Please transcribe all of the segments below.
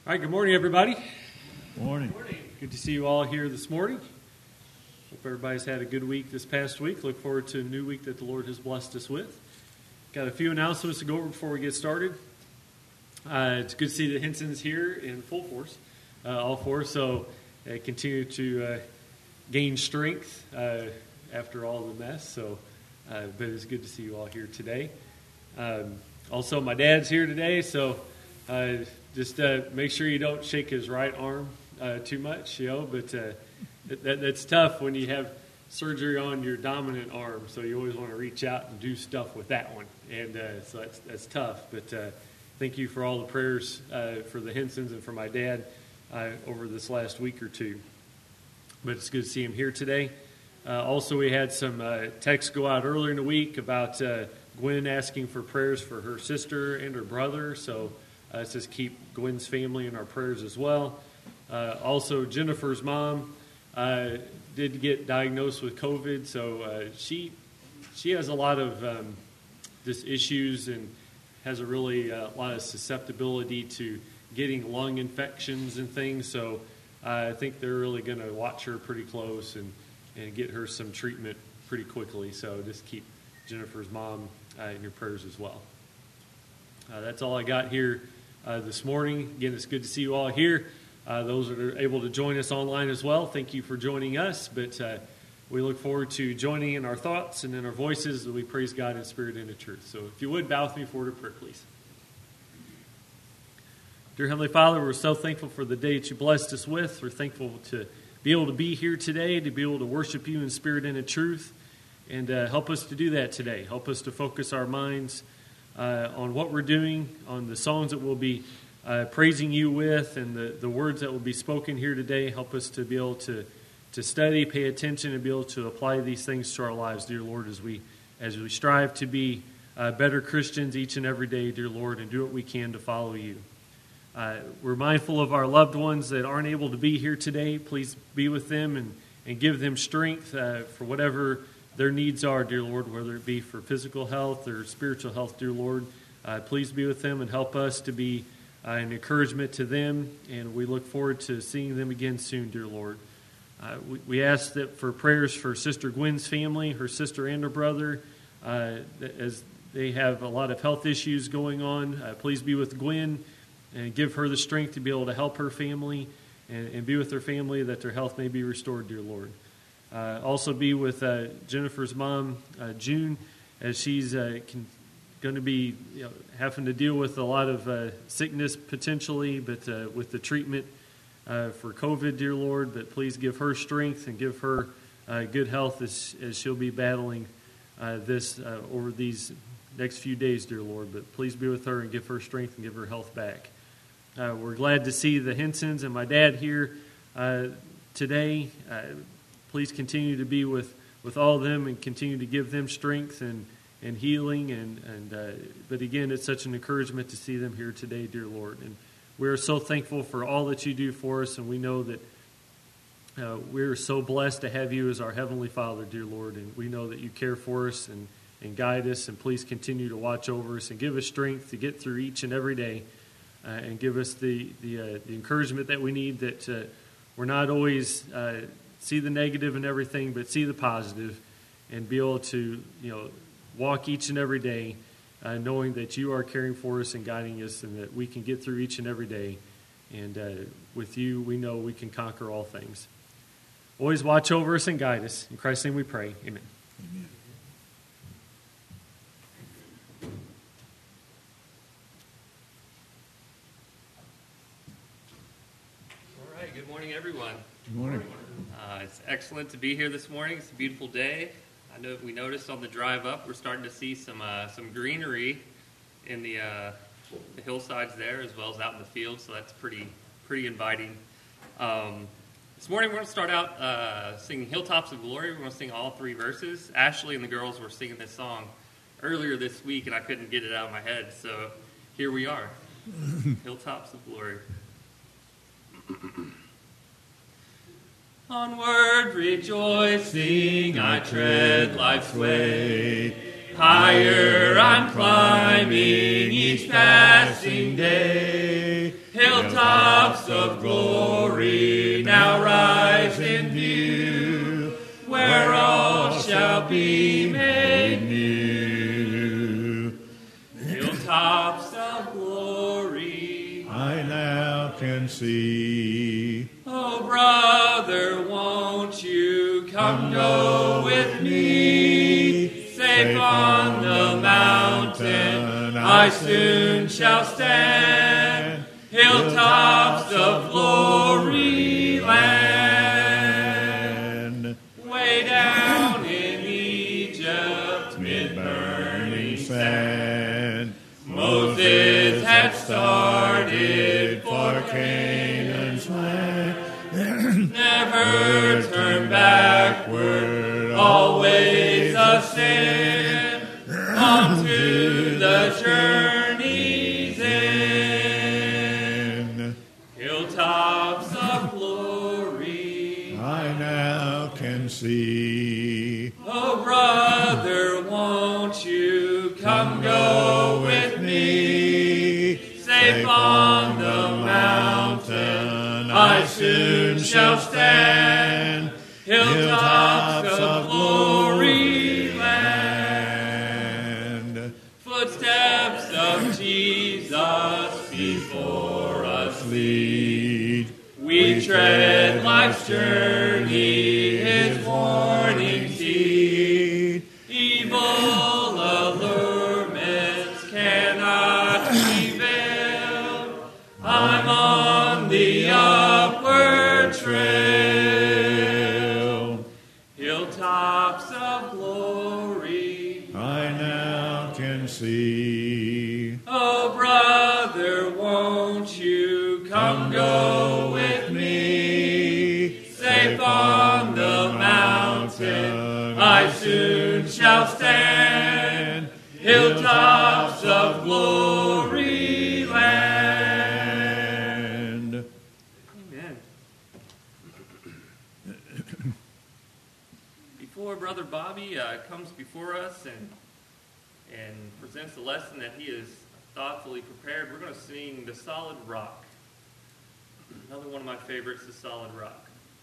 All right, good morning, everybody. Morning. Good to see you all here this morning. Hope everybody's had a good week this past week. Look forward to a new week that the Lord has blessed us with. Got a few announcements to go over before we get started. It's good to see the Hensons here in full force, all four. So continue to gain strength after all the mess. So, but it's good to see you all here today. Also, my dad's here today, so just make sure you don't shake his right arm too much, but that's tough when you have surgery on your dominant arm, so you always want to reach out and do stuff with that one, and so that's tough, but thank you for all the prayers for the Hensons and for my dad over this last week or two, but it's good to see him here today. Also, we had some texts go out earlier in the week about Gwen asking for prayers for her sister and her brother, so let's just keep Gwen's family in our prayers as well. Also, Jennifer's mom did get diagnosed with COVID, so she has a lot of just issues and has a really lot of susceptibility to getting lung infections and things. So I think they're really going to watch her pretty close and get her some treatment pretty quickly. So just keep Jennifer's mom in your prayers as well. That's all I got here this morning. Again, it's good to see you all here. Those that are able to join us online as well, thank you for joining us. But we look forward to joining in our thoughts and in our voices that we praise God in spirit and in truth. So if you would, bow with me for a prayer, please. Dear Heavenly Father, we're so thankful for the day that you blessed us with. We're thankful to be able to be here today, to be able to worship you in spirit and in truth. And help us to do that today. Help us to focus our minds on what we're doing, on the songs that we'll be praising you with, and the words that will be spoken here today. Help us to be able to study, pay attention, and be able to apply these things to our lives, dear Lord, as we strive to be better Christians each and every day, dear Lord, and do what we can to follow you. We're mindful of our loved ones that aren't able to be here today. Please be with them and give them strength for whatever their needs are, dear Lord, whether it be for physical health or spiritual health, dear Lord. Please be with them and help us to be an encouragement to them, and we look forward to seeing them again soon, dear Lord. We ask that for prayers for Sister Gwen's family, her sister and her brother, as they have a lot of health issues going on. Please be with Gwen and give her the strength to be able to help her family and be with their family, that their health may be restored, dear Lord. Also be with Jennifer's mom, June, as she's going to be having to deal with a lot of sickness potentially, but with the treatment for COVID, dear Lord. But please give her strength and give her good health as she'll be battling this over these next few days, dear Lord. But please be with her and give her strength and give her health back. We're glad to see the Hensons and my dad here today. Please continue to be with all of them and continue to give them strength and healing. But again, it's such an encouragement to see them here today, dear Lord. And we are so thankful for all that you do for us, and we know that we're so blessed to have you as our Heavenly Father, dear Lord. And we know that you care for us and guide us, and please continue to watch over us and give us strength to get through each and every day, and give us the encouragement that we need, that we're not always see the negative and everything, but see the positive, and be able to walk each and every day knowing that you are caring for us and guiding us, and that we can get through each and every day. And with you, we know we can conquer all things. Always watch over us and guide us. In Christ's name we pray. Amen. Amen. All right, good morning, everyone. Good morning. It's excellent to be here this morning. It's a beautiful day. I know we noticed on the drive up, we're starting to see some greenery in the hillsides there, as well as out in the field. So that's pretty inviting. This morning we're going to start out singing "Hilltops of Glory." We're going to sing all three verses. Ashley and the girls were singing this song earlier this week, and I couldn't get it out of my head. So here we are, "Hilltops of Glory." Onward rejoicing, I tread life's way. Higher I'm climbing each passing day. Hilltops can see. Oh, brother, won't you come go with me? Safe on the mountain I soon shall stand, hilltops of glory land. Way down in Egypt, mid-burning sand, Moses had started for Canaan's land. Never turn backward, always ascend, on to the journey's end. Hilltops of glory I now can see. Oh, brother, won't you come go with me? Safe on the mountain I soon shall stand, hilltops of glory land. Footsteps of Jesus before us lead. We tread life's journey, his warning heed. Evil allurements cannot prevail. I'm on the upward trail. Hilltops of glory I now can see. Oh, brother, won't you come go with me? Safe on the mountain I soon shall stand, hilltops of glory land. Amen. Before Brother Bobby comes before us and presents the lesson that he has thoughtfully prepared, we're going to sing The Solid Rock. Another one of my favorites, The Solid Rock.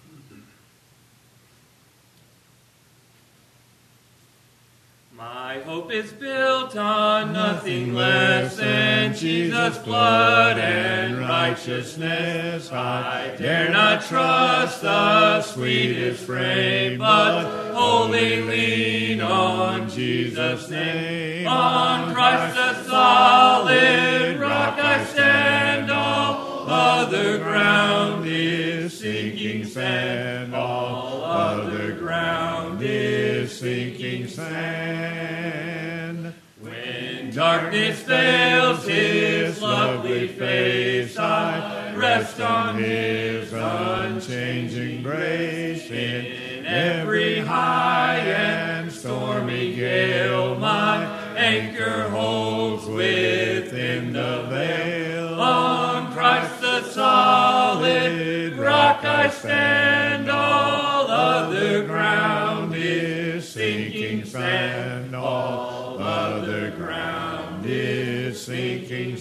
My hope is built on nothing less than Jesus' blood and righteousness. I dare not trust the sweetest frame, but wholly lean on Jesus' name. On Christ the solid rock I stand, all other ground is sinking sand. All other ground is sinking sand. When darkness veils his lovely face, I rest on his unchanging grace. In every high and stormy gale, my anchor holds within the veil. On Christ the solid rock I stand, all other ground is sinking sand. All other ground is sinking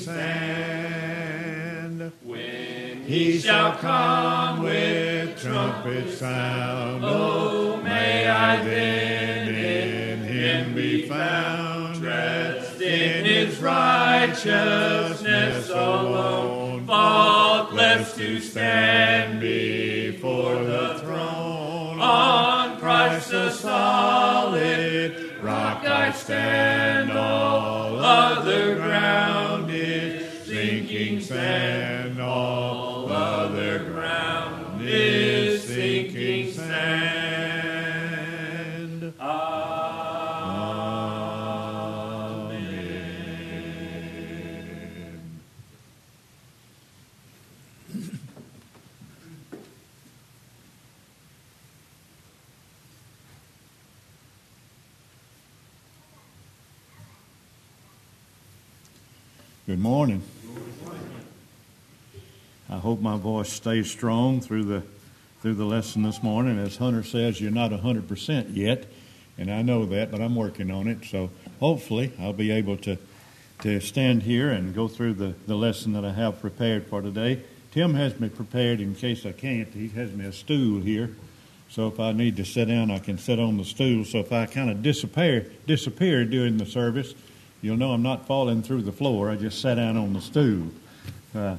sand. When he shall come with trumpet sound, oh, may I then in him be found, dressed in his righteousness alone, faultless to stand before the throne. On Christ the solid rock I stand, all other ground is sinking sand. All other ground is sinking sand. Amen. Good morning. I hope my voice stays strong through the lesson this morning. As Hunter says, you're not 100% yet, and I know that, but I'm working on it. So hopefully I'll be able to stand here and go through the lesson that I have prepared for today. Tim has me prepared in case I can't. He has me a stool here. So if I need to sit down, I can sit on the stool. So if I kind of disappear during the service, you'll know I'm not falling through the floor. I just sat down on the stool.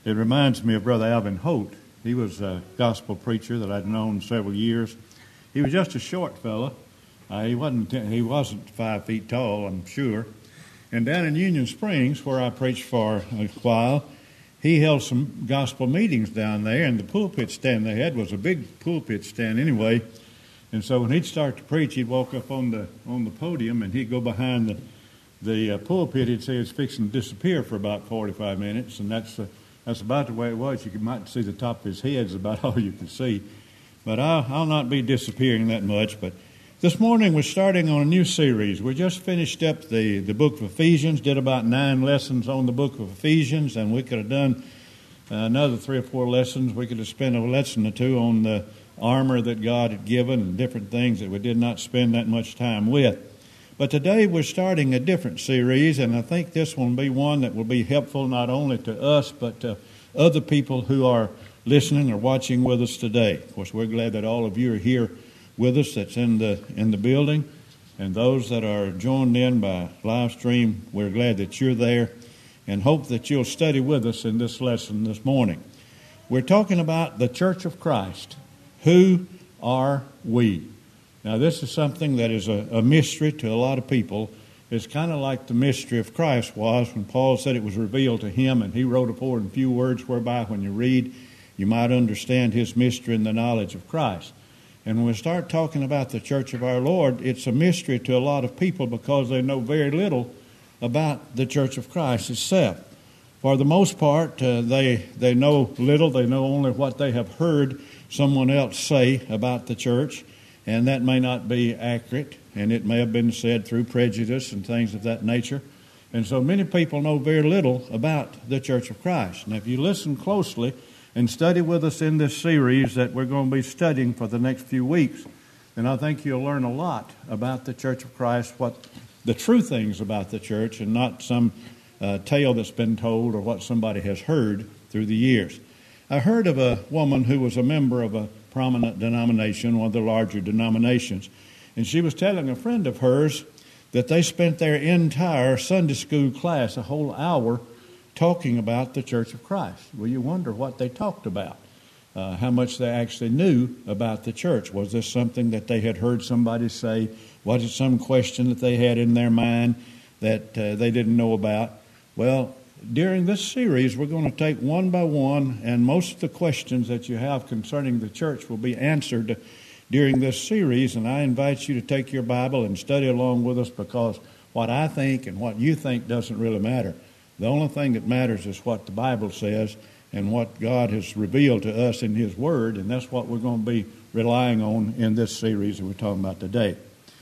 It reminds me of Brother Alvin Holt. He was a gospel preacher that I'd known several years. He was just a short fella. He wasn't 5 feet tall, I'm sure. And down in Union Springs, where I preached for a while, he held some gospel meetings down there, and the pulpit stand they had was a big pulpit stand anyway. And so when he'd start to preach, he'd walk up on the podium, and he'd go behind the pulpit. He'd say it's fixing to disappear for about 45 minutes, and that's about the way it was. You might see the top of his head is about all you can see. But I'll not be disappearing that much. But this morning we're starting on a new series. We just finished up the book of Ephesians, did about 9 lessons on the book of Ephesians, and we could have done another 3 or 4 lessons. We could have spent a lesson or 2 on the armor that God had given and different things that we did not spend that much time with. But today we're starting a different series, and I think this will be one that will be helpful not only to us but to other people who are listening or watching with us today. Of course, we're glad that all of you are here with us that's in the building, and those that are joined in by live stream, we're glad that you're there and hope that you'll study with us in this lesson this morning. We're talking about the Church of Christ. Who are we? Now, this is something that is a mystery to a lot of people. It's kind of like the mystery of Christ was when Paul said it was revealed to him, and he wrote a few words whereby when you read, you might understand his mystery and the knowledge of Christ. And when we start talking about the Church of our Lord, it's a mystery to a lot of people because they know very little about the Church of Christ itself. For the most part, they know little. They know only what they have heard someone else say about the church, and that may not be accurate, and it may have been said through prejudice and things of that nature. And so many people know very little about the Church of Christ. Now, if you listen closely and study with us in this series that we're going to be studying for the next few weeks, then I think you'll learn a lot about the Church of Christ, what the true things about the church, and not some tale that's been told or what somebody has heard through the years. I heard of a woman who was a member of a prominent denomination, one of the larger denominations, and she was telling a friend of hers that they spent their entire Sunday school class, a whole hour, talking about the Church of Christ. Well, you wonder what they talked about, how much they actually knew about the church. Was this something that they had heard somebody say? Was it some question that they had in their mind that they didn't know about? Well, during this series, we're going to take one by one, and most of the questions that you have concerning the church will be answered during this series, and I invite you to take your Bible and study along with us, because what I think and what you think doesn't really matter. The only thing that matters is what the Bible says and what God has revealed to us in His Word, and that's what we're going to be relying on in this series that we're talking about today.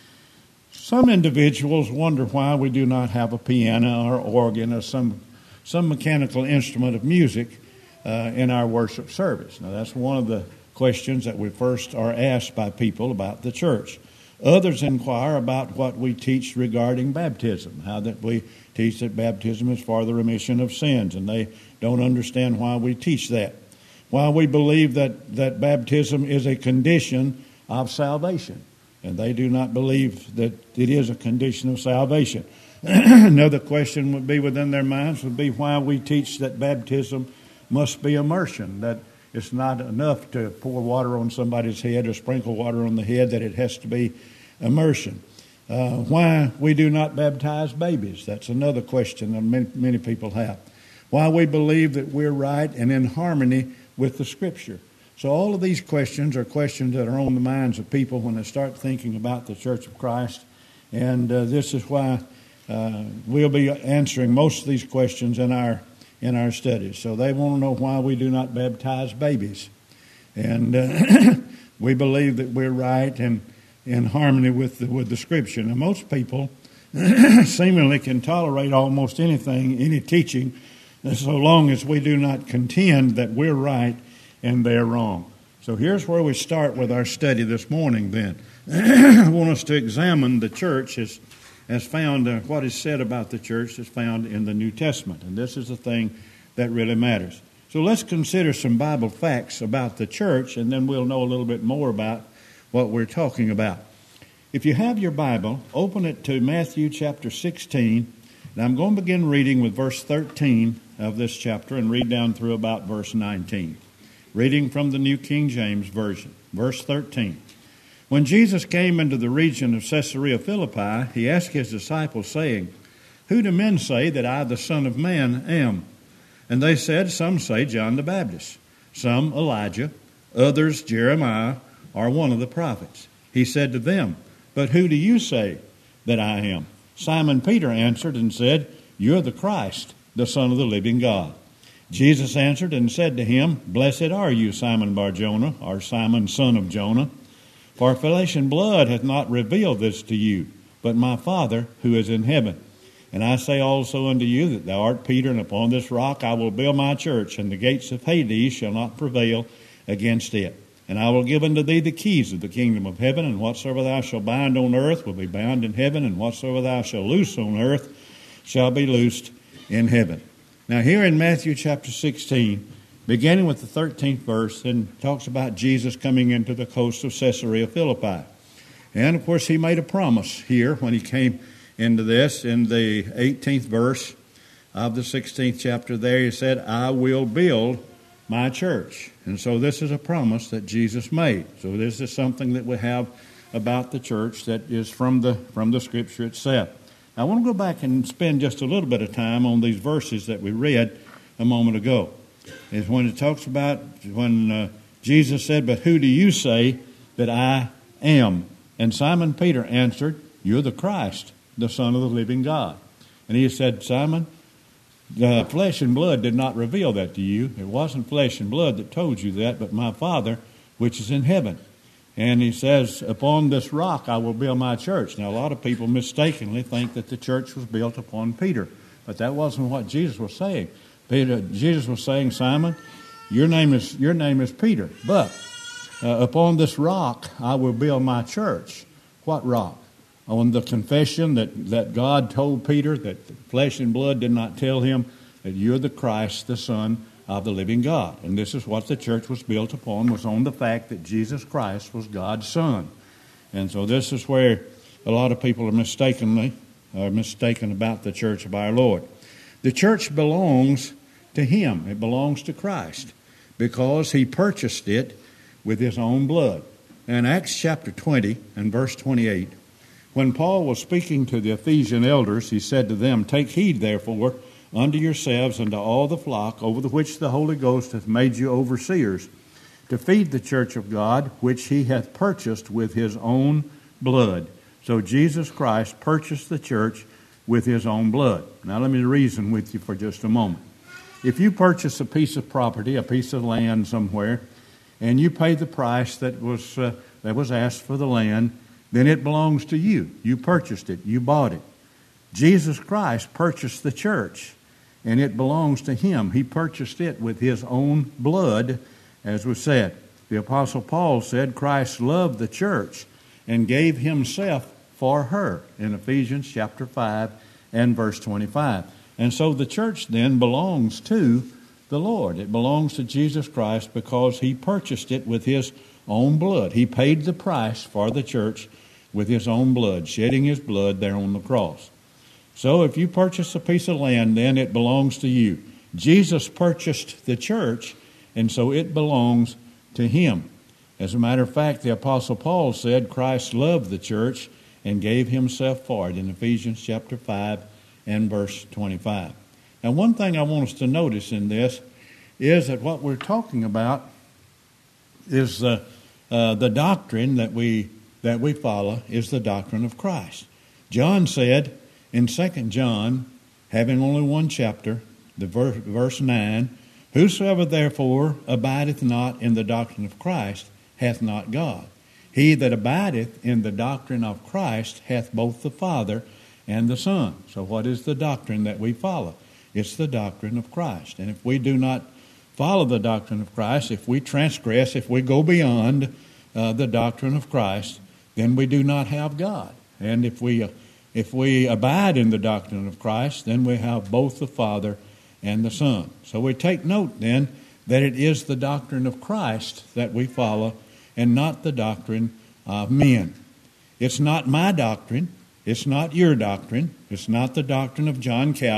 Some individuals wonder why we do not have a piano or organ or some mechanical instrument of music in our worship service. Now, that's one of the questions that we first are asked by people about the church. Others inquire about what we teach regarding baptism, how that we teach that baptism is for the remission of sins, and they don't understand why we teach that. Why we believe that baptism is a condition of salvation, and they do not believe that it is a condition of salvation. Another question would be within their minds would be why we teach that baptism must be immersion, that it's not enough to pour water on somebody's head or sprinkle water on the head, that it has to be immersion. Why we do not baptize babies. That's another question that many people have. Why we believe that we're right and in harmony with the Scripture. So all of these questions are questions that are on the minds of people when they start thinking about the Church of Christ. And this is why we'll be answering most of these questions in our studies. So they want to know why we do not baptize babies. And we believe that we're right and in harmony with the Scripture. Now, most people seemingly can tolerate almost anything, any teaching, so long as we do not contend that we're right and they're wrong. So here's where we start with our study this morning then. I want us to examine the church as found, what is said about the church is found in the New Testament. And this is the thing that really matters. So let's consider some Bible facts about the church, and then we'll know a little bit more about what we're talking about. If you have your Bible, open it to Matthew chapter 16, and I'm going to begin reading with verse 13 of this chapter and read down through about verse 19. Reading from the New King James Version. Verse 13. When Jesus came into the region of Caesarea Philippi, he asked his disciples, saying, Who do men say that I, the Son of Man, am? And they said, Some say John the Baptist, some Elijah, others Jeremiah, or one of the prophets. He said to them, But who do you say that I am? Simon Peter answered and said, You are the Christ, the Son of the living God. Jesus answered and said to him, Blessed are you, Simon Bar-Jonah, or Simon, son of Jonah, for flesh and blood hath not revealed this to you, but my Father who is in heaven. And I say also unto you that thou art Peter, and upon this rock I will build my church, and the gates of Hades shall not prevail against it. And I will give unto thee the keys of the kingdom of heaven, and whatsoever thou shalt bind on earth will be bound in heaven, and whatsoever thou shalt loose on earth shall be loosed in heaven. Now here in Matthew chapter 16, beginning with the 13th verse, and talks about Jesus coming into the coast of Caesarea Philippi. And of course he made a promise here when he came into this. In the 18th verse of the 16th chapter there, he said, I will build my church. And so this is a promise that Jesus made. So this is something that we have about the church that is from the Scripture itself. I want to go back and spend just a little bit of time on these verses that we read a moment ago. It's when it talks about when Jesus said, But who do you say that I am? And Simon Peter answered, You're the Christ, the Son of the living God. And he said, Simon, the flesh and blood did not reveal that to you. It wasn't flesh and blood that told you that, but my Father which is in heaven. And he says, Upon this rock I will build my church. Now, a lot of people mistakenly think that the church was built upon Peter. But that wasn't what Jesus was saying. Jesus was saying, Simon, your name is Peter. But upon this rock I will build my church. What rock? On the confession that God told Peter that flesh and blood did not tell him that you're the Christ, the Son of the living God. And this is what the church was built upon, was on the fact that Jesus Christ was God's Son. And so this is where a lot of people are mistaken about the church of our Lord. The church belongs to Him. It belongs to Christ because He purchased it with His own blood. In Acts chapter 20 and verse 28, when Paul was speaking to the Ephesian elders, he said to them, Take heed, therefore, unto yourselves and to all the flock over the which the Holy Ghost hath made you overseers, to feed the church of God, which He hath purchased with His own blood. So Jesus Christ purchased the church with His own blood. Now let me reason with you for just a moment. If you purchase a piece of property, a piece of land somewhere, and you pay the price that was asked for the land, then it belongs to you. You purchased it. You bought it. Jesus Christ purchased the church, and it belongs to Him. He purchased it with His own blood, as was said. The Apostle Paul said Christ loved the church and gave Himself for her in Ephesians chapter 5 and verse 25. And so the church then belongs to the Lord. It belongs to Jesus Christ because He purchased it with His own blood. He paid the price for the church with His own blood, shedding His blood there on the cross. So if you purchase a piece of land, then it belongs to you. Jesus purchased the church, and so it belongs to Him. As a matter of fact, the Apostle Paul said Christ loved the church and gave Himself for it in Ephesians chapter 5 and verse 25. Now, one thing I want us to notice in this is that what we're talking about is the doctrine that we follow is the doctrine of Christ. John said in 2 John, having only one chapter, the verse 9, Whosoever therefore abideth not in the doctrine of Christ hath not God. He that abideth in the doctrine of Christ hath both the Father and the Son. So what is the doctrine that we follow? It's the doctrine of Christ. And if we do not follow the doctrine of Christ, if we transgress, if we go beyond the doctrine of Christ, then we do not have God. And if we abide in the doctrine of Christ, then we have both the Father and the Son. So we take note then that it is the doctrine of Christ that we follow and not the doctrine of men. It's not my doctrine. It's not your doctrine. It's not the doctrine of John Calvin.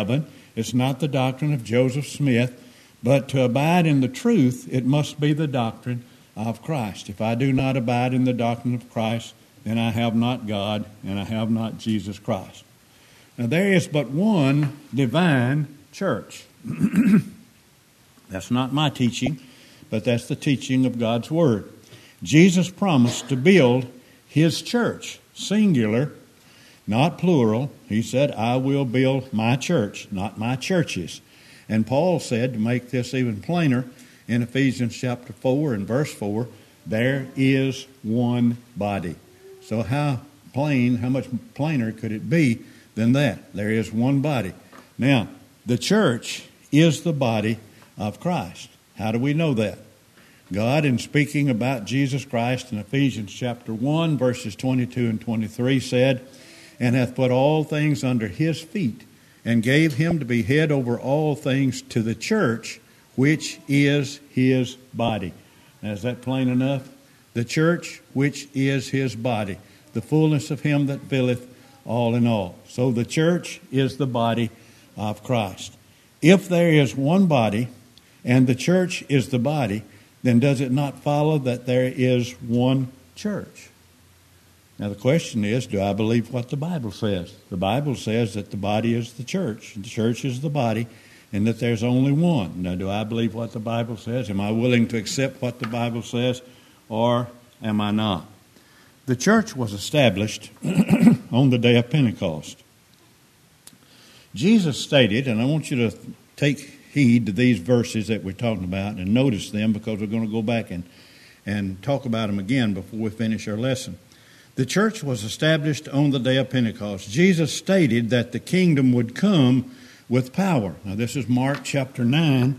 It's not the doctrine of Joseph Smith. But to abide in the truth, it must be the doctrine of Christ. If I do not abide in the doctrine of Christ, then I have not God and I have not Jesus Christ. Now, there is but one divine church. That's not my teaching, but that's the teaching of God's Word. Jesus promised to build His church, singular, not plural. He said, I will build my church, not my churches. And Paul said, to make this even plainer, in Ephesians chapter 4 and verse 4, there is one body. So how much plainer could it be than that? There is one body. Now, the church is the body of Christ. How do we know that? God, in speaking about Jesus Christ in Ephesians chapter 1, verses 22 and 23, said, and hath put all things under His feet, and gave Him to be head over all things to the church, which is His body. Now, is that plain enough? The church, which is His body, the fullness of Him that filleth all in all. So the church is the body of Christ. If there is one body, and the church is the body, then does it not follow that there is one church? Now the question is, do I believe what the Bible says? The Bible says that the body is the church is the body, and that there's only one. Now do I believe what the Bible says? Am I willing to accept what the Bible says, or am I not? The church was established on the day of Pentecost. Jesus stated, and I want you to take heed to these verses that we're talking about and notice them, because we're going to go back and talk about them again before we finish our lesson. The church was established on the day of Pentecost. Jesus stated that the kingdom would come with power. Now this is Mark chapter 9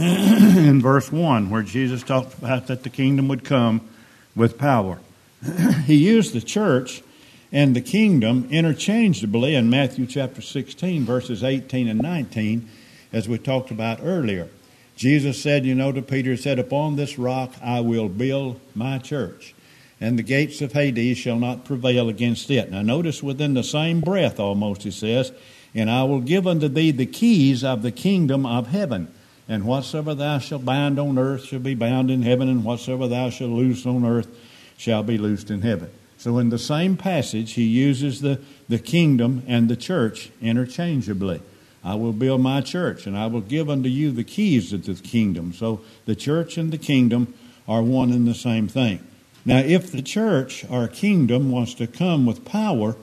and verse 1, where Jesus talked about that the kingdom would come with power. He used the church and the kingdom interchangeably in Matthew chapter 16, verses 18 and 19, as we talked about earlier. Jesus said, to Peter, said, upon this rock I will build my church, and the gates of Hades shall not prevail against it. Now notice within the same breath almost he says, and I will give unto thee the keys of the kingdom of heaven. And whatsoever thou shalt bind on earth shall be bound in heaven, and whatsoever thou shalt loose on earth shall be loosed in heaven. So in the same passage he uses the kingdom and the church interchangeably. I will build my church, and I will give unto you the keys of the kingdom. So the church and the kingdom are one and the same thing. Now, if the church or kingdom wants to come with power,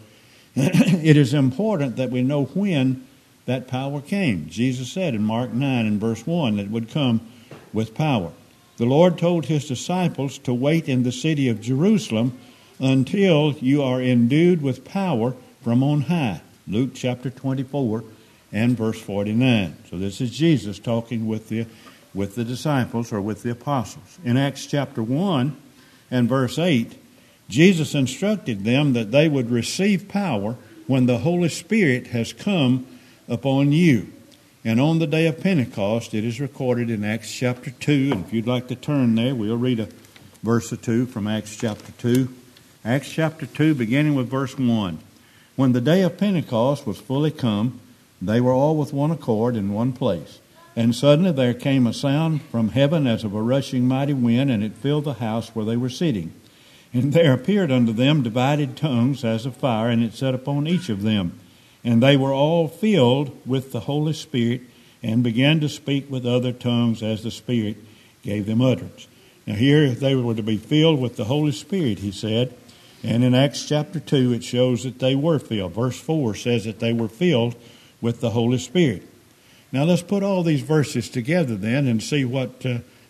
it is important that we know when that power came. Jesus said in Mark 9 and verse 1 that it would come with power. The Lord told His disciples to wait in the city of Jerusalem until you are endued with power from on high. Luke chapter 24 and verse 49. So this is Jesus talking with the disciples or with the apostles. In Acts chapter 1 and verse 8, Jesus instructed them that they would receive power when the Holy Spirit has come upon you. And on the day of Pentecost, it is recorded in Acts chapter 2. And if you'd like to turn there, we'll read a verse or two from Acts chapter 2. Acts chapter 2, beginning with verse 1. When the day of Pentecost was fully come, they were all with one accord in one place. And suddenly there came a sound from heaven as of a rushing mighty wind, and it filled the house where they were sitting. And there appeared unto them divided tongues as of fire, and it sat upon each of them. And they were all filled with the Holy Spirit, and began to speak with other tongues as the Spirit gave them utterance. Now here they were to be filled with the Holy Spirit, he said. And in Acts chapter 2 it shows that they were filled. Verse 4 says that they were filled with the Holy Spirit. Now let's put all these verses together then and see what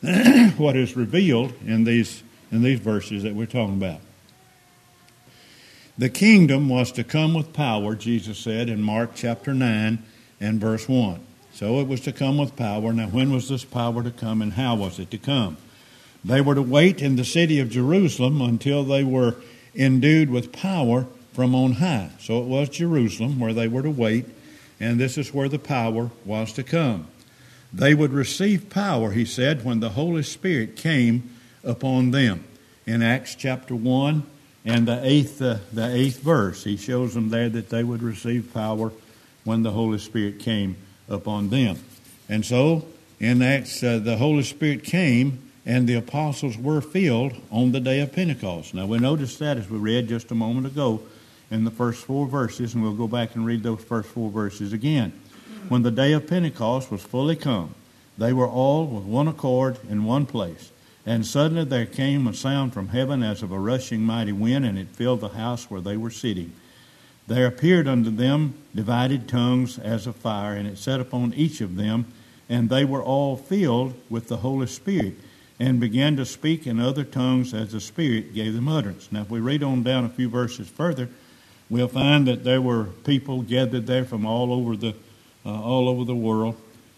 is revealed in these verses that we're talking about. The kingdom was to come with power, Jesus said in Mark chapter 9 and verse 1. So it was to come with power. Now when was this power to come, and how was it to come? They were to wait in the city of Jerusalem until they were endued with power from on high. So it was Jerusalem where they were to wait, and this is where the power was to come. They would receive power, he said, when the Holy Spirit came upon them. In Acts chapter 1 and the eighth verse, he shows them there that they would receive power when the Holy Spirit came upon them. And so, in Acts, the Holy Spirit came, and the apostles were filled on the day of Pentecost. Now, we noticed that as we read just a moment ago in the first 4 verses, and we'll go back and read those first 4 verses again. When the day of Pentecost was fully come, they were all with one accord in one place. And suddenly there came a sound from heaven as of a rushing mighty wind, and it filled the house where they were sitting. There appeared unto them divided tongues as of fire, and it sat upon each of them, and they were all filled with the Holy Spirit, and began to speak in other tongues as the Spirit gave them utterance. Now, if we read on down a few verses further, we'll find that there were people gathered there from all over the world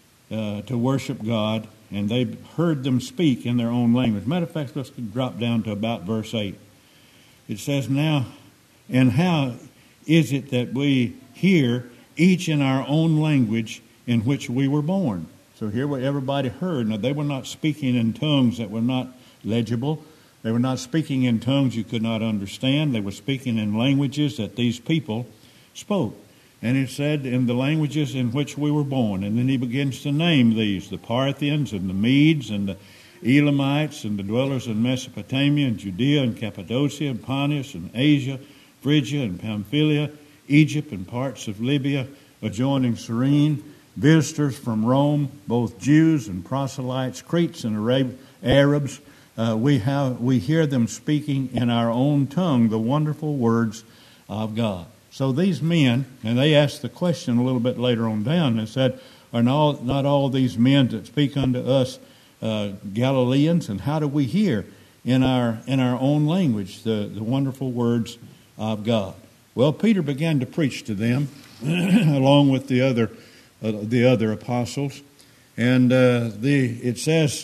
to worship God, and they heard them speak in their own language. Matter of fact, let's drop down to about verse 8. It says, "Now, and how is it that we hear each in our own language in which we were born?" So here what everybody heard. Now, they were not speaking in tongues that were not legible. They were not speaking in tongues you could not understand. They were speaking in languages that these people spoke. And it said, in the languages in which we were born. And then he begins to name these, the Parthians and the Medes and the Elamites and the dwellers in Mesopotamia and Judea and Cappadocia and Pontus and Asia, Phrygia and Pamphylia, Egypt and parts of Libya, adjoining Cyrene, visitors from Rome, both Jews and proselytes, Cretes and Arabs. We hear them speaking in our own tongue the wonderful words of God. So these men, and they asked the question a little bit later on down, they said, "Are not all these men that speak unto us Galileans? And how do we hear in our own language the wonderful words of God?" Well, Peter began to preach to them along with the other apostles, and it says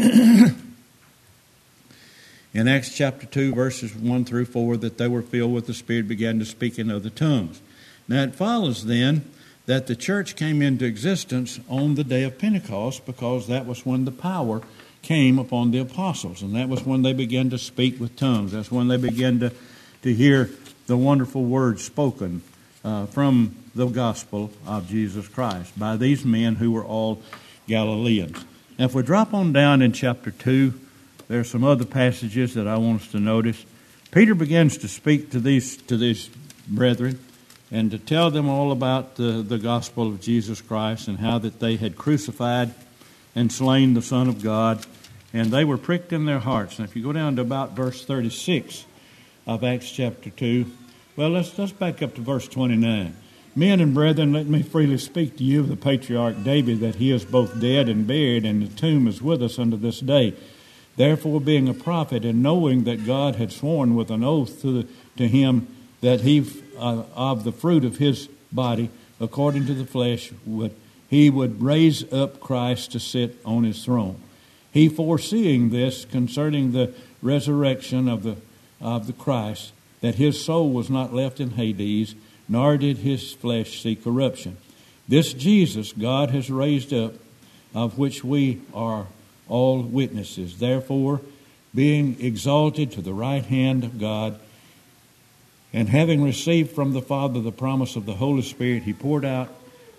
in Acts chapter 2, verses 1 through 4, that they were filled with the Spirit, began to speak in other tongues. Now it follows then that the church came into existence on the day of Pentecost, because that was when the power came upon the apostles, and that was when they began to speak with tongues. That's when they began to hear the wonderful words spoken from the gospel of Jesus Christ by these men who were all Galileans. Now if we drop on down in chapter 2, there are some other passages that I want us to notice. Peter begins to speak to these brethren and to tell them all about the gospel of Jesus Christ and how that they had crucified and slain the Son of God, and they were pricked in their hearts. Now, if you go down to about verse 36 of Acts chapter 2, well, let's back up to verse 29. "Men and brethren, let me freely speak to you of the patriarch David, that he is both dead and buried, and the tomb is with us unto this day. Therefore, being a prophet, and knowing that God had sworn with an oath to him that he, of the fruit of his body, according to the flesh, he would raise up Christ to sit on his throne. He, foreseeing this concerning the resurrection of the Christ, that his soul was not left in Hades, nor did his flesh see corruption. This Jesus God has raised up, of which we are all witnesses. Therefore, being exalted to the right hand of God, and having received from the Father the promise of the Holy Spirit, he poured out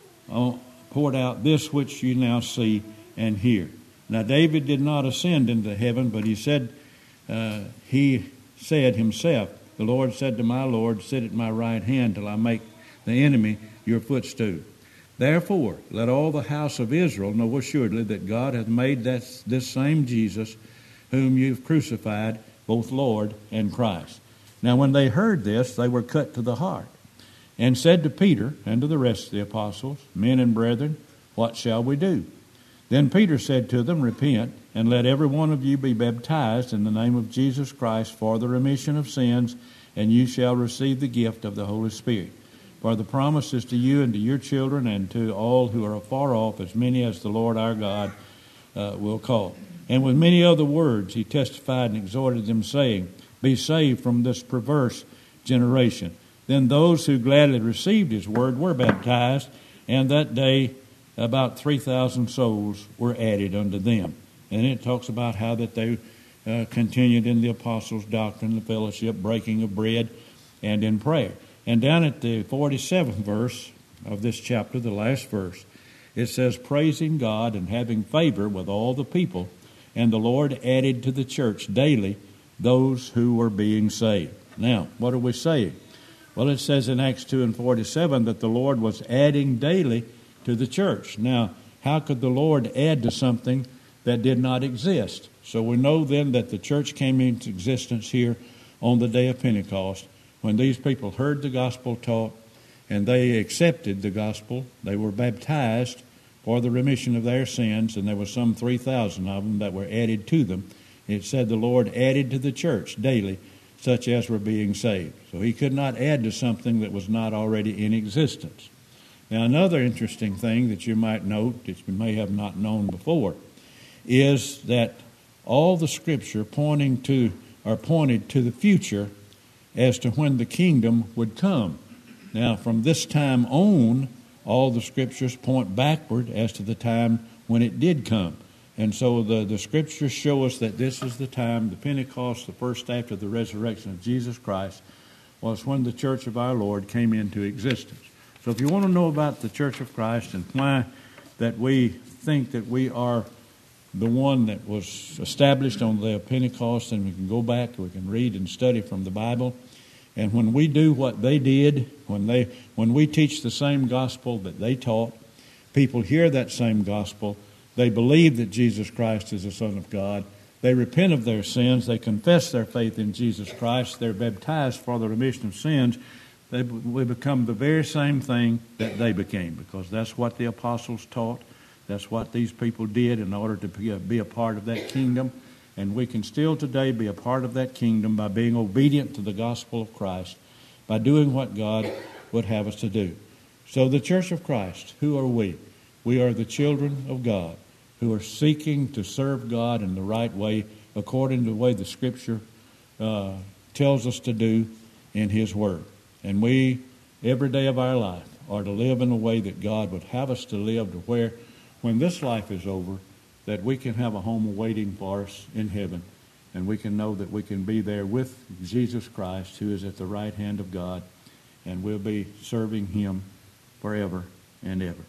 this which you now see and hear." Now David did not ascend into heaven, but he said himself, "The Lord said to my Lord, sit at my right hand till I make the enemy your footstool. Therefore, let all the house of Israel know assuredly that God hath made this same Jesus, whom you've crucified, both Lord and Christ." Now when they heard this, they were cut to the heart, and said to Peter and to the rest of the apostles, "Men and brethren, what shall we do?" Then Peter said to them, "Repent, and let every one of you be baptized in the name of Jesus Christ for the remission of sins, and you shall receive the gift of the Holy Spirit. For the promise is to you and to your children and to all who are afar off, as many as the Lord our God will call." And with many other words he testified and exhorted them, saying, "Be saved from this perverse generation." Then those who gladly received his word were baptized, and that day about 3,000 souls were added unto them. And it talks about how that they continued in the apostles' doctrine, the fellowship, breaking of bread, and in prayer. And down at the 47th verse of this chapter, the last verse, it says, praising God and having favor with all the people, and the Lord added to the church daily those who were being saved. Now, what are we saying? Well, it says in Acts 2:47 that the Lord was adding daily to the church. Now, how could the Lord add to something that did not exist? So we know then that the church came into existence here on the day of Pentecost when these people heard the gospel taught and they accepted the gospel. They were baptized for the remission of their sins, and there were some 3,000 of them that were added to them. It said the Lord added to the church daily such as were being saved. So he could not add to something that was not already in existence. Now, another interesting thing that you might note that you may have not known before is that all the Scripture pointed to the future as to when the kingdom would come. Now, from this time on, all the Scriptures point backward as to the time when it did come. And so the Scriptures show us that this is the time, the Pentecost, the first after the resurrection of Jesus Christ, was when the church of our Lord came into existence. So if you want to know about the Church of Christ and why that we think that we are the one that was established on the day of Pentecost, and we can go back, we can read and study from the Bible. And when we do what they did, when we teach the same gospel that they taught, people hear that same gospel, they believe that Jesus Christ is the Son of God, they repent of their sins, they confess their faith in Jesus Christ, they're baptized for the remission of sins, we become the very same thing that they became, because that's what the apostles taught. That's what these people did in order to be a part of that kingdom. And we can still today be a part of that kingdom by being obedient to the gospel of Christ, by doing what God would have us to do. So the Church of Christ, who are we? We are the children of God who are seeking to serve God in the right way according to the way the Scripture tells us to do in His Word. And we, every day of our life, are to live in a way that God would have us to live, to where when this life is over, that we can have a home waiting for us in heaven, and we can know that we can be there with Jesus Christ, who is at the right hand of God, and we'll be serving Him forever and ever.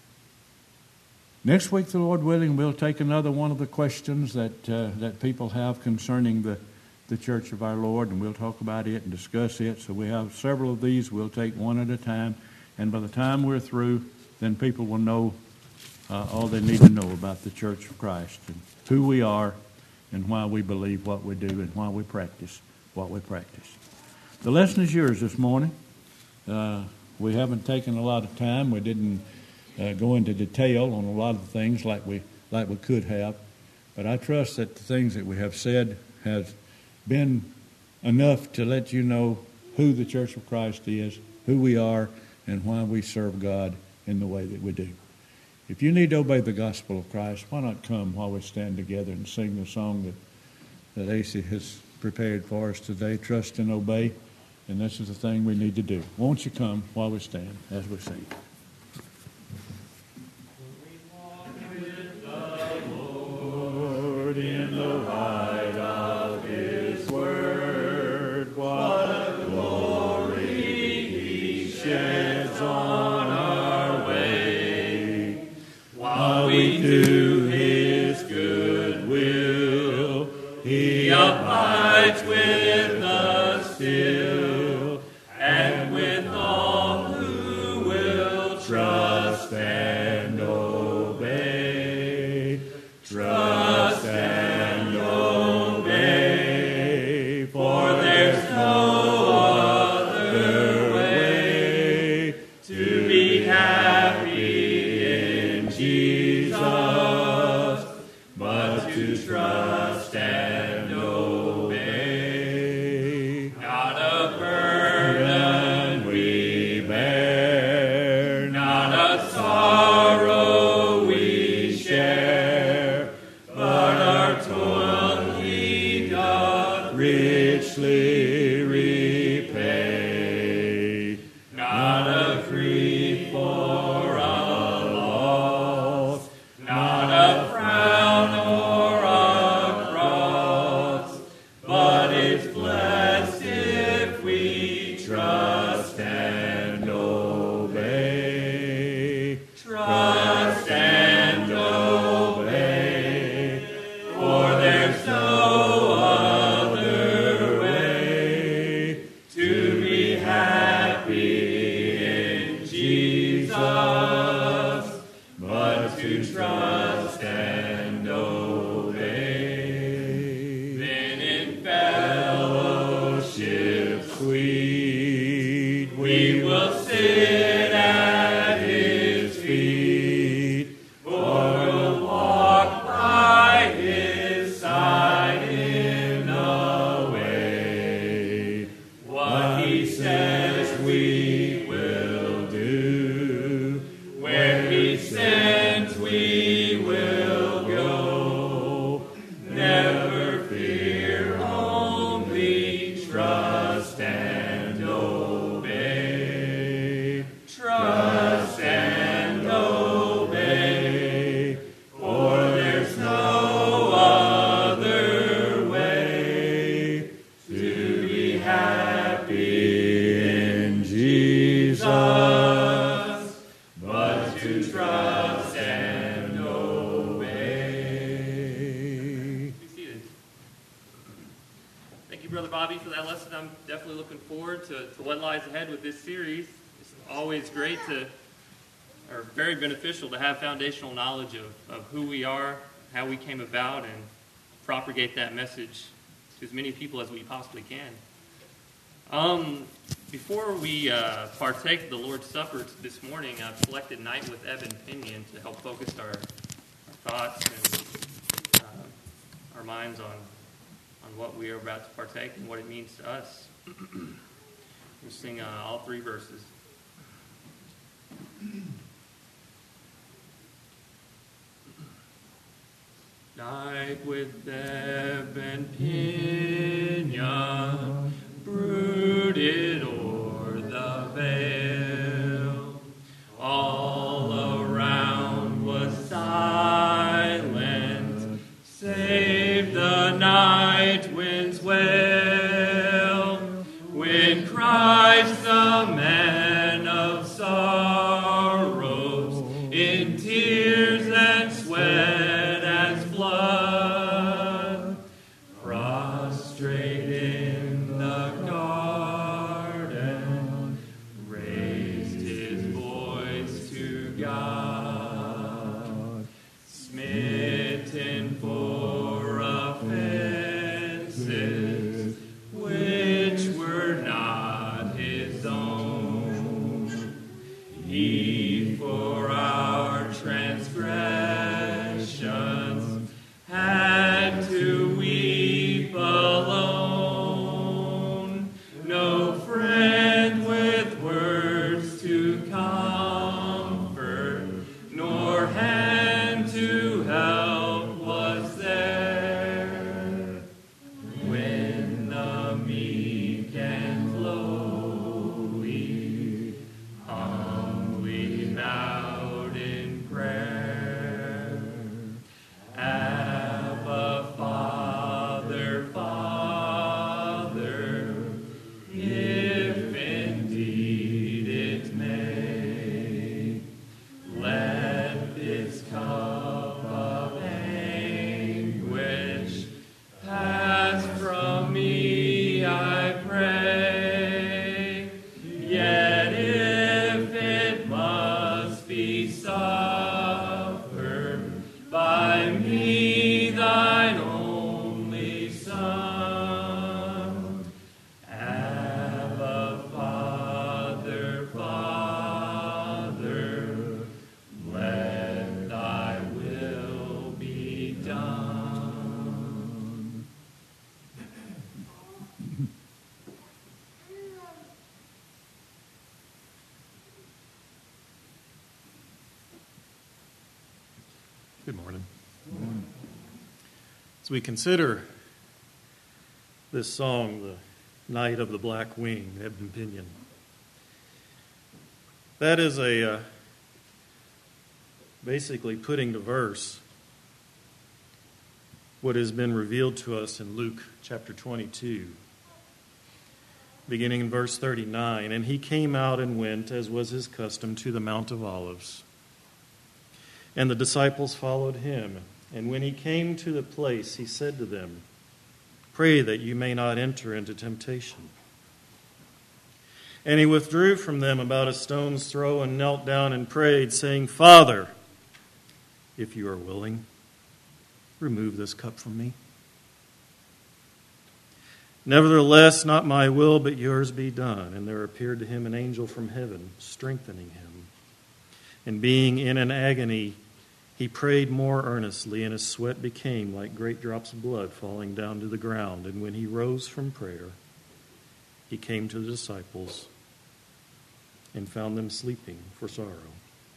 Next week, the Lord willing, we'll take another one of the questions that people have concerning the Church of our Lord, and we'll talk about it and discuss it. So we have several of these. We'll take one at a time, and by the time we're through, then people will know all they need to know about the Church of Christ and who we are and why we believe what we do and why we practice what we practice. The lesson is yours this morning. We haven't taken a lot of time. We didn't go into detail on a lot of things like we could have, but I trust that the things that we have said has been enough to let you know who the Church of Christ is, who we are, and why we serve God in the way that we do. If you need to obey the gospel of Christ, why not come while we stand together and sing the song that AC has prepared for us today, Trust and Obey, and this is the thing we need to do. Won't you come while we stand as we sing? In the light of His Word, what a glory He sheds on our way. While we do His good will, He abides with us still, and with all who will trust and obey. Trust and obey, for there's no other way to be happy in Jesus, but to trust and obey. Not a burden we bear, not a sorrow we share, but our toil He doth richly repay. Not a grief or a loss, not a frown or a cross, but it's blessed if we trust and obey. Trust Brother Bobby, for that lesson. I'm definitely looking forward to what lies ahead with this series. It's always great or very beneficial to have foundational knowledge of who we are, how we came about, and propagate that message to as many people as we possibly can. Before we partake of the Lord's Supper this morning, I've selected Night with Evan Pinion to help focus our thoughts and our minds on what we are about to partake and what it means to us. We'll sing all three verses. Night with Evan Pinion brooded o'er the vale. All around was silent, save the night wind's wail. When Christ, the man of sorrows, in tears and sweat as blood, prostrate in the garden, raised his voice to God, smitten for offenses which were not his own. He for our transgressions had to weep alone. No friend with words to comfort, nor hand to help was there. When the meek and lowly humbly bowed in prayer, Abba, Father, Father, if indeed it may, let this cup of anguish pass from me, I pray. Yet if it must be suffered by me, thine only Son, Abba, Father, Father, let thy will be done. Good morning. As we consider this song, The Night of the Black Wing, Evan Pinion, that is basically putting to verse what has been revealed to us in Luke chapter 22, beginning in verse 39. And he came out and went, as was his custom, to the Mount of Olives. And the disciples followed him. And when he came to the place, he said to them, "Pray that you may not enter into temptation." And he withdrew from them about a stone's throw and knelt down and prayed, saying, "Father, if you are willing, remove this cup from me. Nevertheless, not my will, but yours be done." And there appeared to him an angel from heaven, strengthening him. And being in an agony, he prayed more earnestly, and his sweat became like great drops of blood falling down to the ground. And when he rose from prayer, he came to the disciples and found them sleeping for sorrow.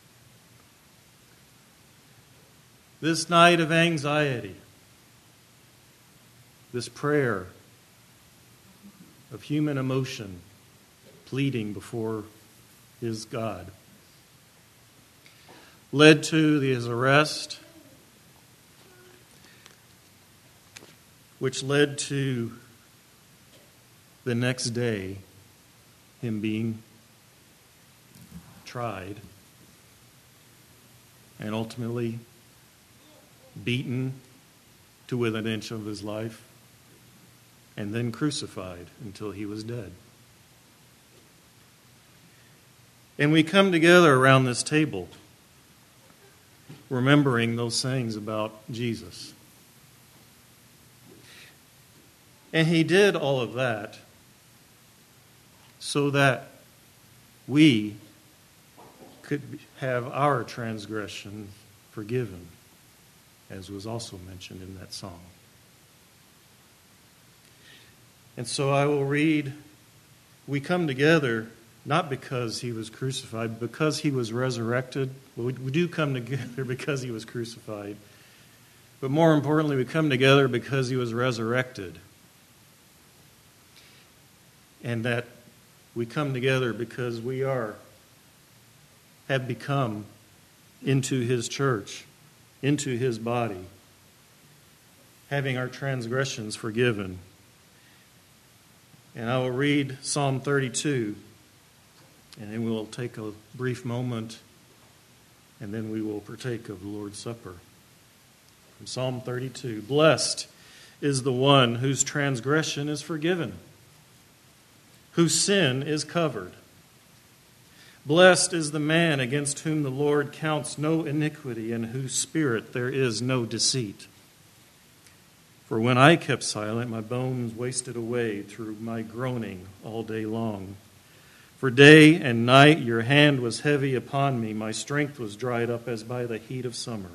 This night of anxiety, this prayer of human emotion pleading before his God, led to his arrest, which led to the next day him being tried and ultimately beaten to within an inch of his life, and then crucified until he was dead. And we come together around this table, remembering those sayings about Jesus. And he did all of that so that we could have our transgression forgiven, as was also mentioned in that song. And so I will read, we come together not because he was crucified, but because he was resurrected. We do come together because he was crucified. But more importantly, we come together because he was resurrected. And that we come together because we have become into his church, into his body, having our transgressions forgiven. And I will read Psalm 32, and then we will take a brief moment, and then we will partake of the Lord's Supper. From Psalm 32, blessed is the one whose transgression is forgiven, whose sin is covered. Blessed is the man against whom the Lord counts no iniquity, and whose spirit there is no deceit. For when I kept silent, my bones wasted away through my groaning all day long. For day and night your hand was heavy upon me. My strength was dried up as by the heat of summer.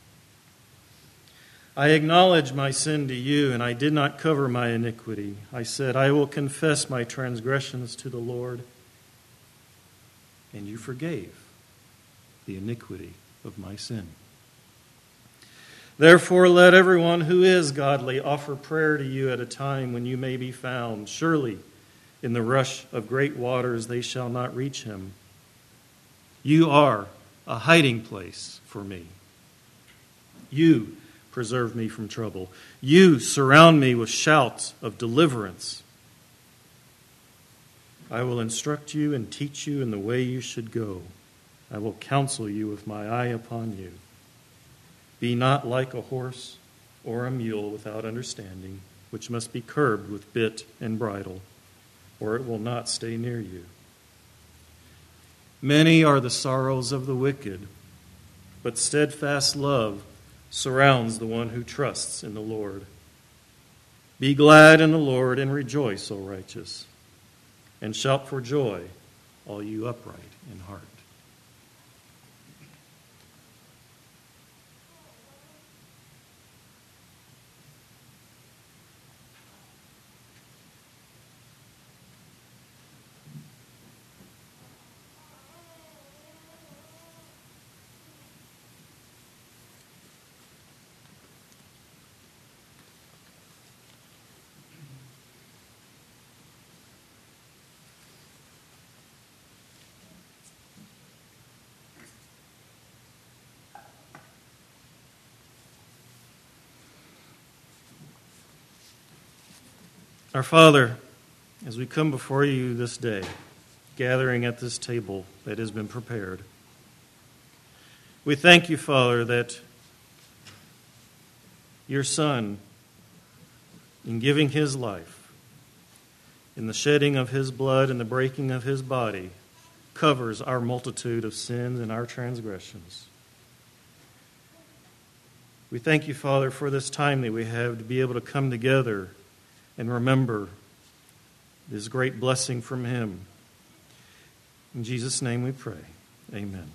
I acknowledged my sin to you, and I did not cover my iniquity. I said, I will confess my transgressions to the Lord, and you forgave the iniquity of my sin. Therefore, let everyone who is godly offer prayer to you at a time when you may be found. Surely, in the rush of great waters, they shall not reach him. You are a hiding place for me. You preserve me from trouble. You surround me with shouts of deliverance. I will instruct you and teach you in the way you should go. I will counsel you with my eye upon you. Be not like a horse or a mule without understanding, which must be curbed with bit and bridle, or it will not stay near you. Many are the sorrows of the wicked, but steadfast love surrounds the one who trusts in the Lord. Be glad in the Lord and rejoice, O righteous, and shout for joy, all you upright in heart. Our Father, as we come before you this day, gathering at this table that has been prepared, we thank you, Father, that your Son, in giving his life, in the shedding of his blood and the breaking of his body, covers our multitude of sins and our transgressions. We thank you, Father, for this time that we have to be able to come together and remember this great blessing from him. In Jesus' name we pray. Amen.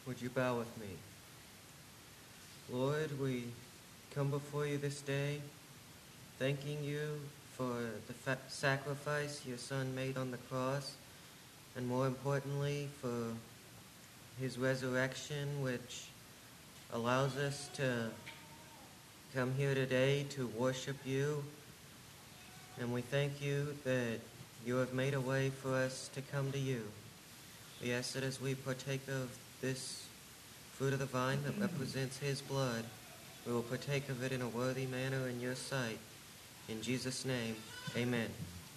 Would you bow with me? Lord, we come before you this day, thanking you for the sacrifice your Son made on the cross, and more importantly, for his resurrection, which allows us to come here today to worship you. And we thank you that you have made a way for us to come to you. We ask that as we partake of this fruit of the vine that represents his blood, we will partake of it in a worthy manner in your sight. In Jesus' name, amen.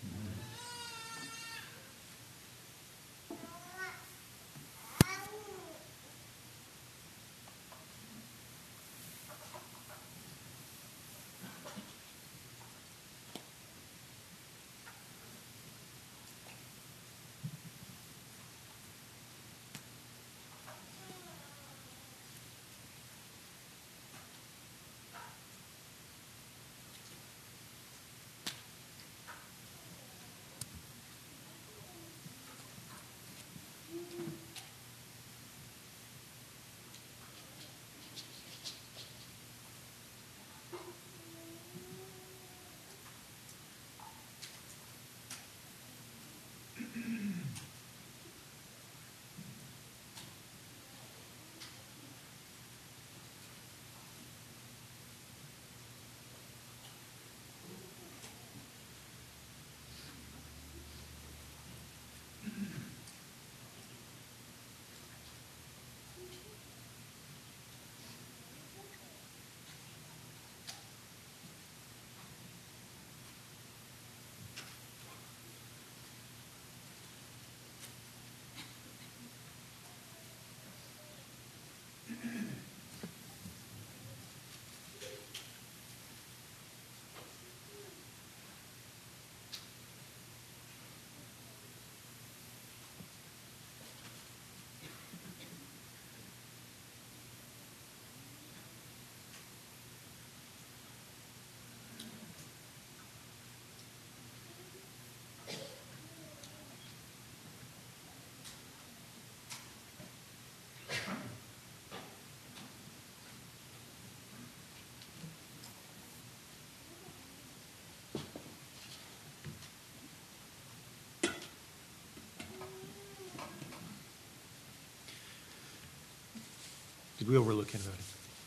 Did we overlook anybody?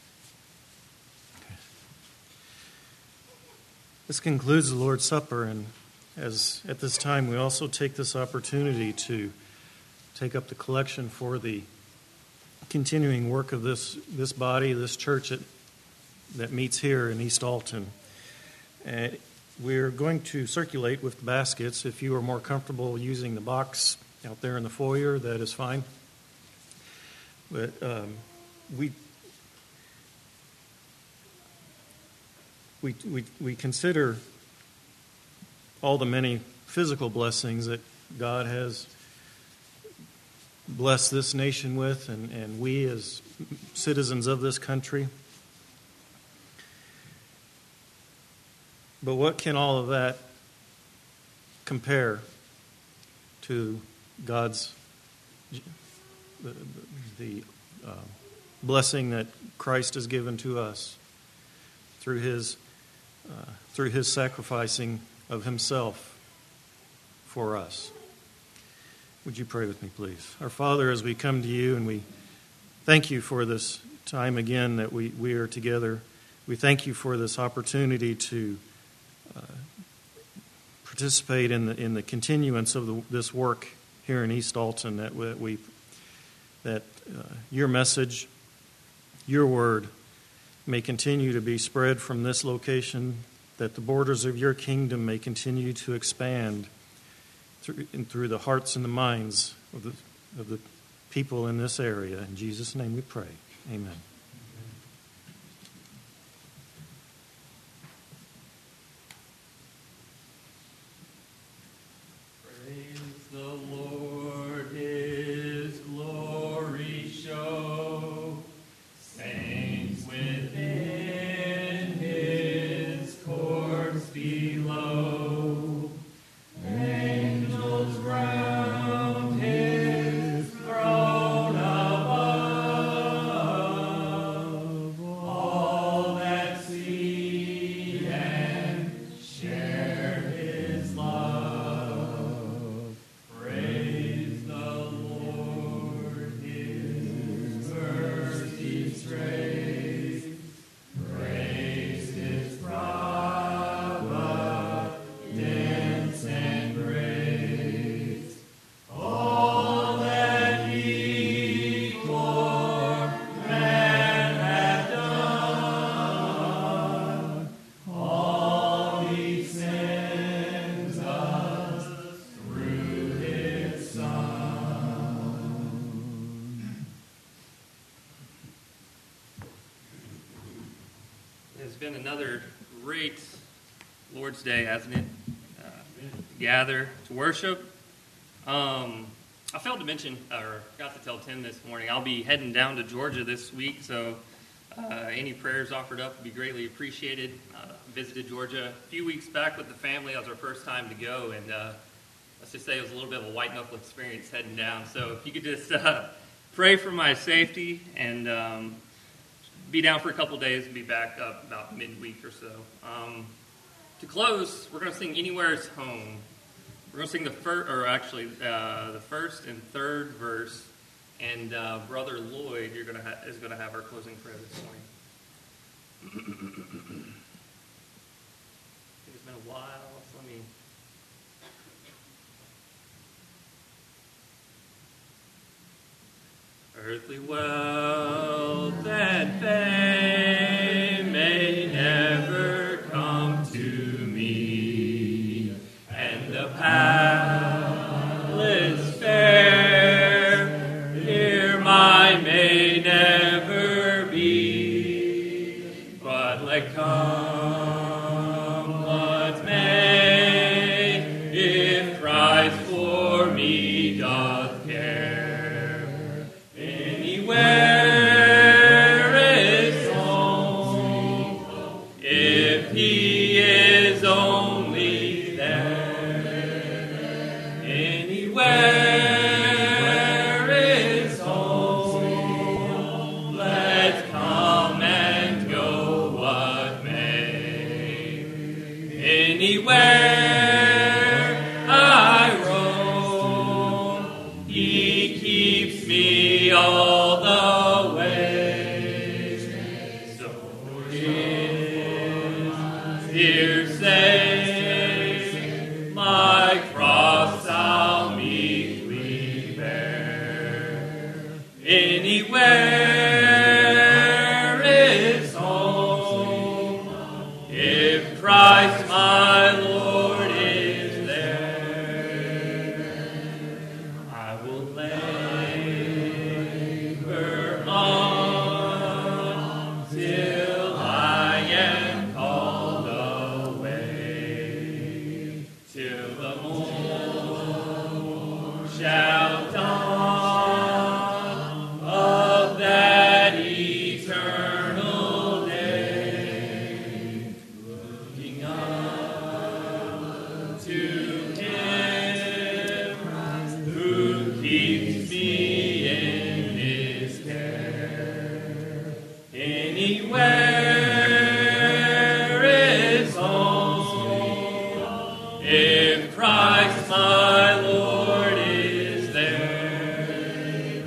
Okay. This concludes the Lord's Supper, and as at this time we also take this opportunity to take up the collection for the continuing work of this body, this church that meets here in East Alton. We're going to circulate with baskets. If you are more comfortable using the box out there in the foyer, that is fine. But we consider all the many physical blessings that God has blessed this nation with, and we as citizens of this country. But what can all of that compare to God's the blessing that Christ has given to us through his sacrificing of himself for us? Would you pray with me, please? Our Father, as we come to you and we thank you for this time again that we are together, we thank you for this opportunity to participate in the continuance of this work here in East Alton, that your message, your word, may continue to be spread from this location, that the borders of your kingdom may continue to expand through the hearts and the minds of the people in this area. In Jesus' name we pray. Amen. Round his throne above. has been another great Lord's Day, hasn't it? Gather to worship. I failed to mention, or forgot to tell Tim this morning, I'll be heading down to Georgia this week, so any prayers offered up would be greatly appreciated. Visited Georgia a few weeks back with the family. That was our first time to go, and let's just say it was a little bit of a white knuckle experience heading down. So if you could just pray for my safety and be down for a couple days and be back up about midweek or so. To close, we're going to sing Anywhere's Home. We're going to sing the first and third verse, and Brother Lloyd is going to have our closing prayer this morning. It's been a while, so let me... Earthly wealth and fame may never come to me, and the palace fair here mine may never be, but let come what may, if Christ for me doth care. Where is home if he is only there? Anywhere is home. Let's come and go what may. Anywhere I roam, he keeps me all the way. So for his dear sake, my cross I'll meekly bear. Anywhere is home, if Christ my Lord is there. I will labor on till I am called away, till the morn shall dawn of that eternal day, looking up to him who keeps me in his care. Anywhere is home, if Christ my Lord is there.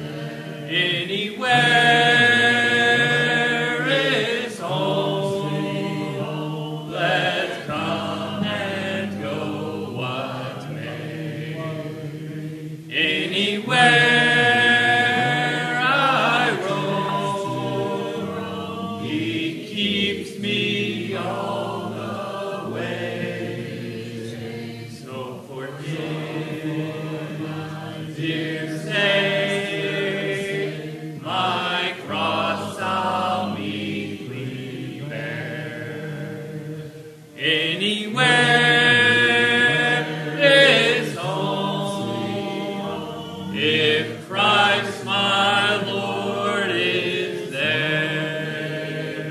Anywhere is home, let's come and go what may. Anywhere I roam, he keeps me all the way. So for his dear sake, my cross I'll meekly bear. Anywhere is home, if Christ my Lord is there.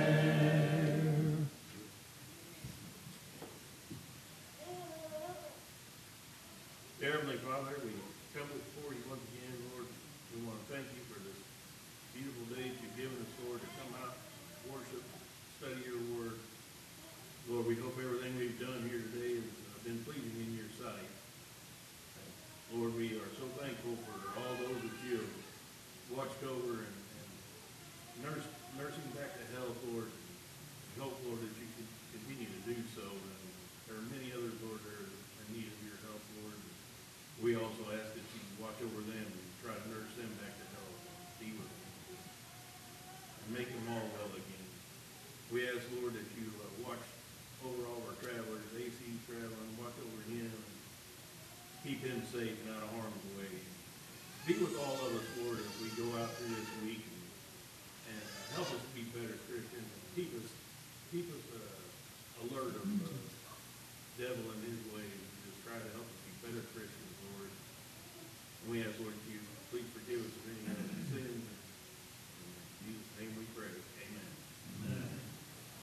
Dear Heavenly Father, we come before you once again, Lord. We want to thank you for this beautiful day that you've given us, Lord, to come out, worship, study your word. Lord, we hope everything we've done here today has been pleasing in your sight. Lord, we are so thankful for all those that you have watched over and nursing back to health, Lord. We hope, Lord, that you can continue to do so. And there are many others, Lord, that are in need of your help, Lord. We also ask that you watch over them and try to nurse them back to health and be with them and make them all well again. We ask, Lord, that you watch over all our travelers, AC traveling, watch over him, and keep him safe and out of harm's way. Be with all of us, Lord, as we go out through this week and help us be better Christians and keep us keep us alert of the devil and his ways, and just try to help us be better Christians, Lord. And we ask, Lord, you please forgive us of any